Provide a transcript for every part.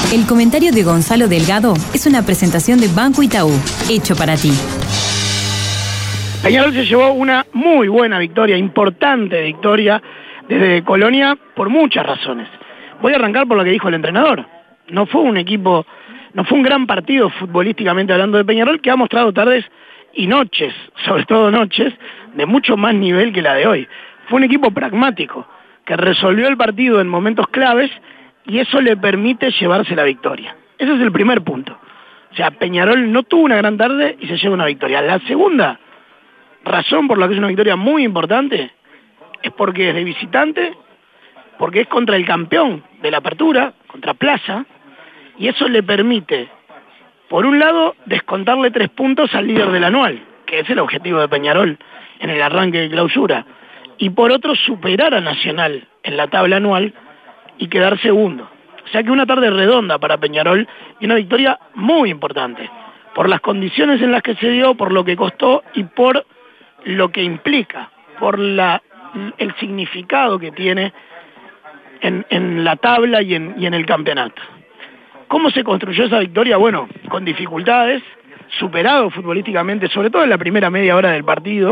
El comentario de Gonzalo Delgado es una presentación de Banco Itaú, hecho para ti. Peñarol se llevó una muy buena victoria, importante victoria desde Colonia por muchas razones. Voy a arrancar por lo que dijo el entrenador. No fue un gran partido futbolísticamente hablando de Peñarol, que ha mostrado tardes y noches, sobre todo noches, de mucho más nivel que la de hoy. Fue un equipo pragmático, que resolvió el partido en momentos claves y eso le permite llevarse la victoria. Ese es el primer punto. O sea, Peñarol no tuvo una gran tarde y se lleva una victoria. La segunda razón por la que es una victoria muy importante es porque es de visitante, porque es contra el campeón de la apertura, contra Plaza, y eso le permite, por un lado, descontarle 3 puntos al líder del anual, que es el objetivo de Peñarol en el arranque de clausura, y por otro, superar a Nacional en la tabla anual y quedar segundo. O sea que una tarde redonda para Peñarol y una victoria muy importante, por las condiciones en las que se dio, por lo que costó y por lo que implica, por el significado que tiene en la tabla y en el campeonato. ¿Cómo se construyó esa victoria? Bueno, con dificultades, superado futbolísticamente, sobre todo en la primera media hora del partido,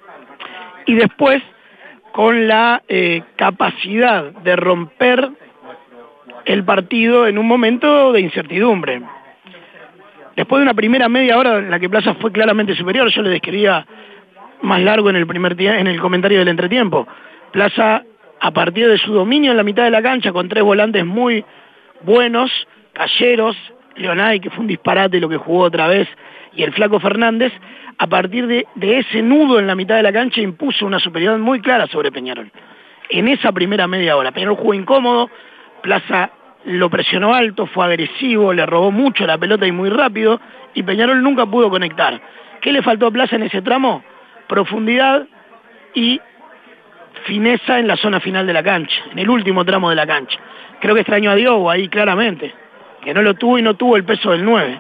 y después con la capacidad de romper el partido en un momento de incertidumbre. Después de una primera media hora en la que Plaza fue claramente superior, yo le describía más largo en el comentario del entretiempo. Plaza, a partir de su dominio en la mitad de la cancha, con 3 volantes muy buenos, Calleros, Leonay, que fue un disparate lo que jugó otra vez, y el Flaco Fernández, a partir de ese nudo en la mitad de la cancha impuso una superioridad muy clara sobre Peñarol. En esa primera media hora, Peñarol jugó incómodo, Plaza lo presionó alto, fue agresivo, le robó mucho la pelota y muy rápido, y Peñarol nunca pudo conectar. ¿Qué le faltó a Plaza en ese tramo? Profundidad y fineza en la zona final de la cancha, en el último tramo de la cancha. Creo que extrañó a Diogo ahí claramente, que no lo tuvo y no tuvo el peso del 9.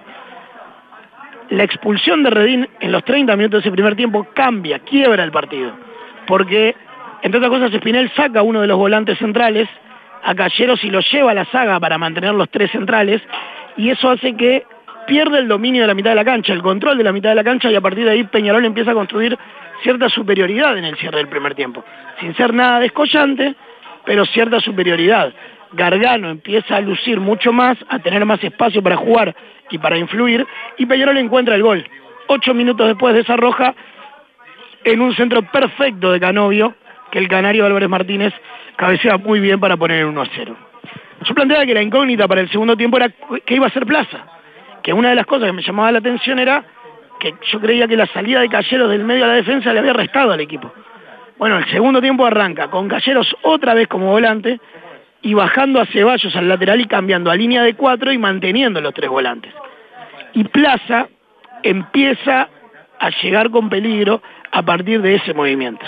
La expulsión de Redín en los 30 minutos de ese primer tiempo quiebra el partido, porque, entre otras cosas, Espinel saca uno de los volantes centrales, a Calleros, y lo lleva a la saga para mantener los 3 centrales, y eso hace que pierde el dominio de la mitad de la cancha, el control de la mitad de la cancha, y a partir de ahí Peñarol empieza a construir cierta superioridad en el cierre del primer tiempo, sin ser nada descollante, pero cierta superioridad. Gargano empieza a lucir mucho más, a tener más espacio para jugar y para influir, y Peñarol encuentra el gol. 8 minutos después de esa roja, en un centro perfecto de Canovio, que el canario Álvarez Martínez cabecea muy bien para poner el 1-0. Yo planteaba que la incógnita para el segundo tiempo era qué iba a hacer Plaza, que una de las cosas que me llamaba la atención era que yo creía que la salida de Calleros del medio a la defensa le había restado al equipo. Bueno, el segundo tiempo arranca con Calleros otra vez como volante y bajando a Ceballos al lateral y cambiando a línea de 4 y manteniendo los 3 volantes. Y Plaza empieza a llegar con peligro a partir de ese movimiento.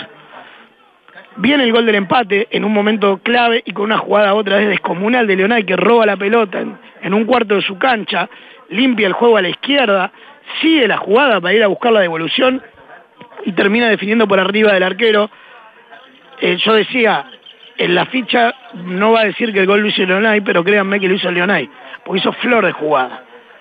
Viene el gol del empate en un momento clave y con una jugada otra vez descomunal de Leonay, que roba la pelota en un cuarto de su cancha, limpia el juego a la izquierda, sigue la jugada para ir a buscar la devolución y termina definiendo por arriba del arquero. Yo decía, en la ficha no va a decir que el gol lo hizo Leonay, pero créanme que lo hizo Leonay, porque hizo flor de jugada.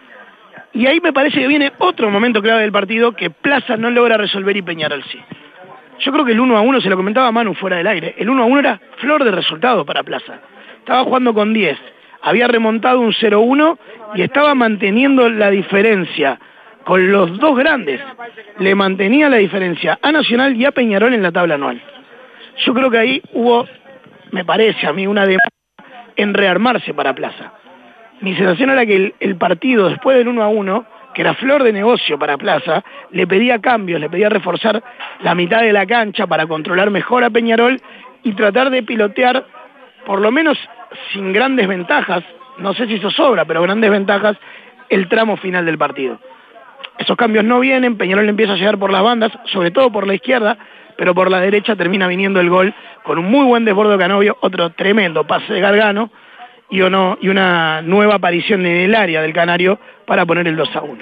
Y ahí me parece que viene otro momento clave del partido que Plaza no logra resolver y Peñarol sí. Yo creo que el 1-1, se lo comentaba Manu fuera del aire, el 1-1 era flor de resultado para Plaza. Estaba jugando con 10, había remontado un 0-1 y estaba manteniendo la diferencia con los 2 grandes. Le mantenía la diferencia a Nacional y a Peñarol en la tabla anual. Yo creo que ahí hubo, me parece a mí, una demanda en rearmarse para Plaza. Mi sensación era que el partido después del 1-1, que era flor de negocio para Plaza, le pedía cambios, le pedía reforzar la mitad de la cancha para controlar mejor a Peñarol y tratar de pilotear, por lo menos sin grandes ventajas, no sé si eso sobra, pero grandes ventajas, el tramo final del partido. Esos cambios no vienen, Peñarol empieza a llegar por las bandas, sobre todo por la izquierda, pero por la derecha termina viniendo el gol con un muy buen desborde de Canovio, otro tremendo pase de Gargano y una nueva aparición en el área del Canario para poner el 2-1.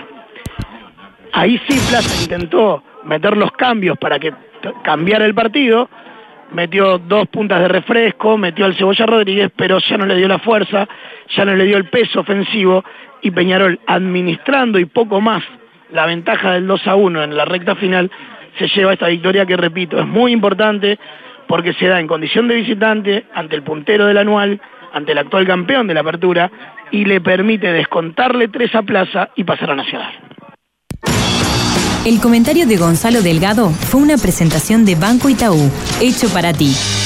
Ahí sí Plaza intentó meter los cambios para que cambiara el partido, metió 2 puntas de refresco, metió al Cebolla Rodríguez, pero ya no le dio la fuerza, ya no le dio el peso ofensivo, y Peñarol, administrando y poco más la ventaja del 2-1 en la recta final, se lleva esta victoria que, repito, es muy importante porque se da en condición de visitante ante el puntero del anual, ante el actual campeón de la apertura, y le permite descontarle 3 a Plaza y pasar a Nacional. El comentario de Gonzalo Delgado fue una presentación de Banco Itaú, hecho para ti.